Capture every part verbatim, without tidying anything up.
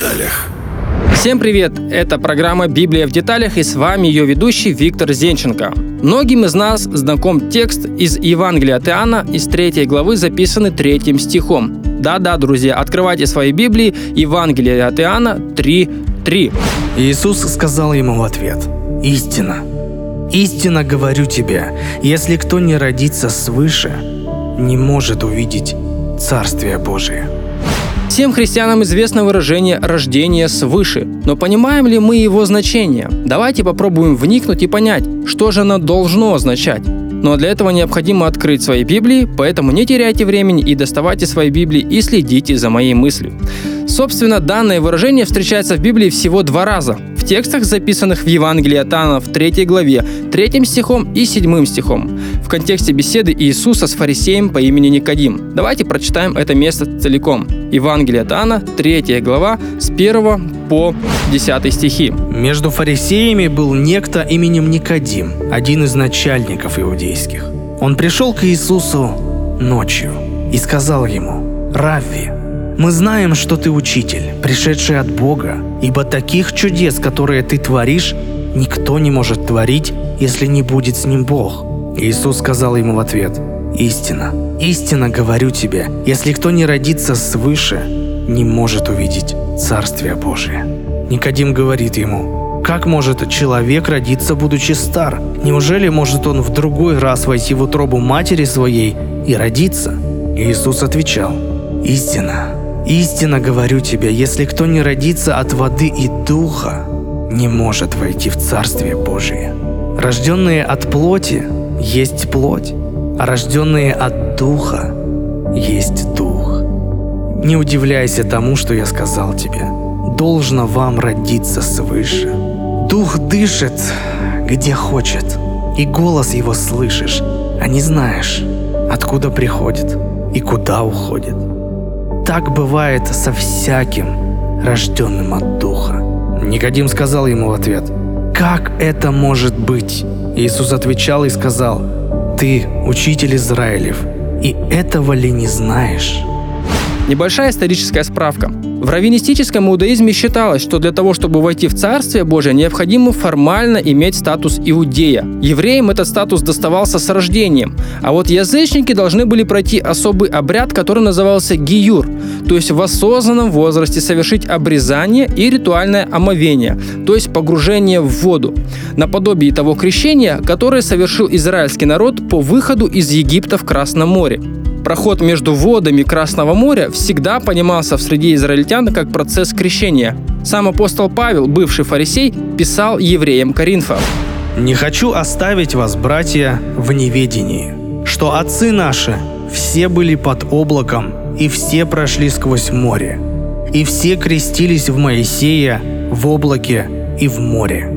деталях. Всем привет! Это программа «Библия в деталях» и с вами ее ведущий Виктор Зенченко. Многим из нас знаком текст из Евангелия от Иоанна из третьей главы, записанный третьим стихом. Да-да, друзья, открывайте свои Библии, Евангелие от Иоанна три три. Иисус сказал ему в ответ: «Истина, истинно говорю тебе, если кто не родится свыше, не может увидеть Царствие Божие». Всем христианам известно выражение «рождение свыше», но понимаем ли мы его значение? Давайте попробуем вникнуть и понять, что же оно должно означать. Но для этого необходимо открыть свои Библии, поэтому не теряйте времени и доставайте свои Библии и следите за моей мыслью. Собственно, данное выражение встречается в Библии всего два раза. В текстах, записанных в Евангелии от Иоанна в третьей главе, третьим стихом и седьмым стихом, в контексте беседы Иисуса с фарисеем по имени Никодим. Давайте прочитаем это место целиком. Евангелие от Иоанна, третья глава, с первого по десятый стихи. «Между фарисеями был некто именем Никодим, один из начальников иудейских. Он пришел к Иисусу ночью и сказал ему: „Равви, мы знаем, что ты учитель, пришедший от Бога, ибо таких чудес, которые ты творишь, никто не может творить, если не будет с ним Бог“. Иисус сказал ему в ответ: «Истина, истинно говорю тебе, если кто не родится свыше, не может увидеть Царствие Божие». Никодим говорит ему: «Как может человек родиться, будучи стар? Неужели может он в другой раз войти в утробу матери своей и родиться?» Иисус отвечал: «Истина, истинно говорю тебе, если кто не родится от воды и духа, не может войти в Царствие Божие. Рожденные от плоти есть плоть, а рожденные от духа есть дух. Не удивляйся тому, что я сказал тебе. Должно вам родиться свыше. Дух дышит, где хочет, и голос его слышишь, а не знаешь, откуда приходит и куда уходит. Так бывает со всяким, рожденным от духа». Никодим сказал ему в ответ: «Как это может быть?» Иисус отвечал и сказал: «Ты учитель Израилев, и этого ли не знаешь?» Небольшая историческая справка. В раввинистическом иудаизме считалось, что для того, чтобы войти в Царствие Божие, необходимо формально иметь статус иудея. Евреям этот статус доставался с рождением, а вот язычники должны были пройти особый обряд, который назывался гиюр, то есть в осознанном возрасте совершить обрезание и ритуальное омовение, то есть погружение в воду, наподобие того крещения, которое совершил израильский народ по выходу из Египта в Красном море. Проход между водами Красного моря всегда понимался в среде израильтян как процесс крещения. Сам апостол Павел, бывший фарисей, писал евреям Коринфа: «Не хочу оставить вас, братья, в неведении, что отцы наши все были под облаком, и все прошли сквозь море, и все крестились в Моисея в облаке и в море».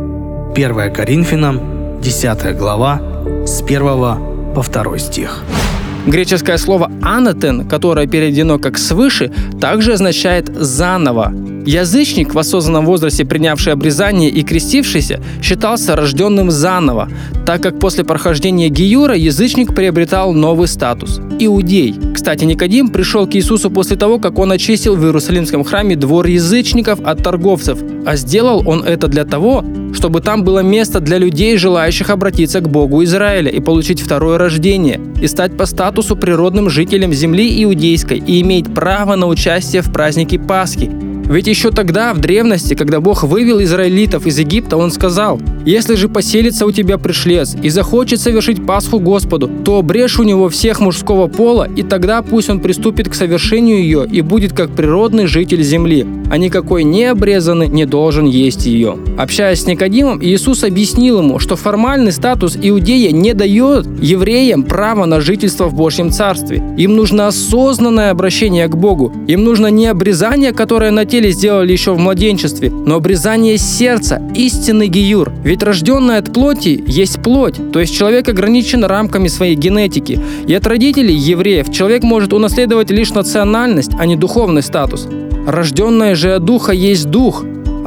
первое Коринфянам, десятая глава, с первого по второй стих. Греческое слово «анатен», которое переведено как «свыше», также означает «заново». Язычник, в осознанном возрасте принявший обрезание и крестившийся, считался рожденным заново, так как после прохождения гиюра язычник приобретал новый статус – иудей. Кстати, Никодим пришел к Иисусу после того, как он очистил в Иерусалимском храме двор язычников от торговцев, а сделал он это для того, чтобы там было место для людей, желающих обратиться к Богу Израиля и получить второе рождение, и стать по статусу природным жителем земли иудейской и иметь право на участие в празднике Пасхи. Ведь еще тогда, в древности, когда Бог вывел израилитов из Египта, Он сказал: «Если же поселится у тебя пришлец и захочет совершить Пасху Господу, то обрежь у него всех мужского пола, и тогда пусть он приступит к совершению ее и будет как природный житель земли, а никакой необрезанный не должен есть ее». Общаясь с Никодимом, Иисус объяснил ему, что формальный статус иудея не дает евреям права на жительство в Божьем Царстве. Им нужно осознанное обращение к Богу. Им нужно не обрезание, которое на теле сделали еще в младенчестве, но обрезание сердца, истинный гиюр. Ведь рожденный от плоти есть плоть, то есть человек ограничен рамками своей генетики. И от родителей евреев человек может унаследовать лишь национальность, а не духовный статус. Рожденное же от духа есть дух,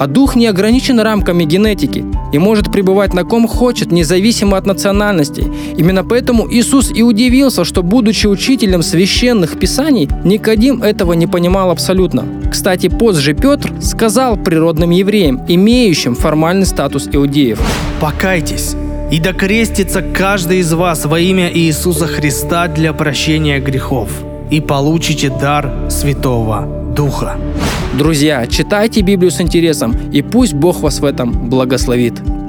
А Дух не ограничен рамками генетики и может пребывать на ком хочет, независимо от национальности. Именно поэтому Иисус и удивился, что, будучи учителем священных писаний, Никодим этого не понимал абсолютно. Кстати, позже Петр сказал природным евреям, имеющим формальный статус иудеев: «Покайтесь, и докрестится каждый из вас во имя Иисуса Христа для прощения грехов, и получите дар Святого Духа». Друзья, читайте Библию с интересом, и пусть Бог вас в этом благословит.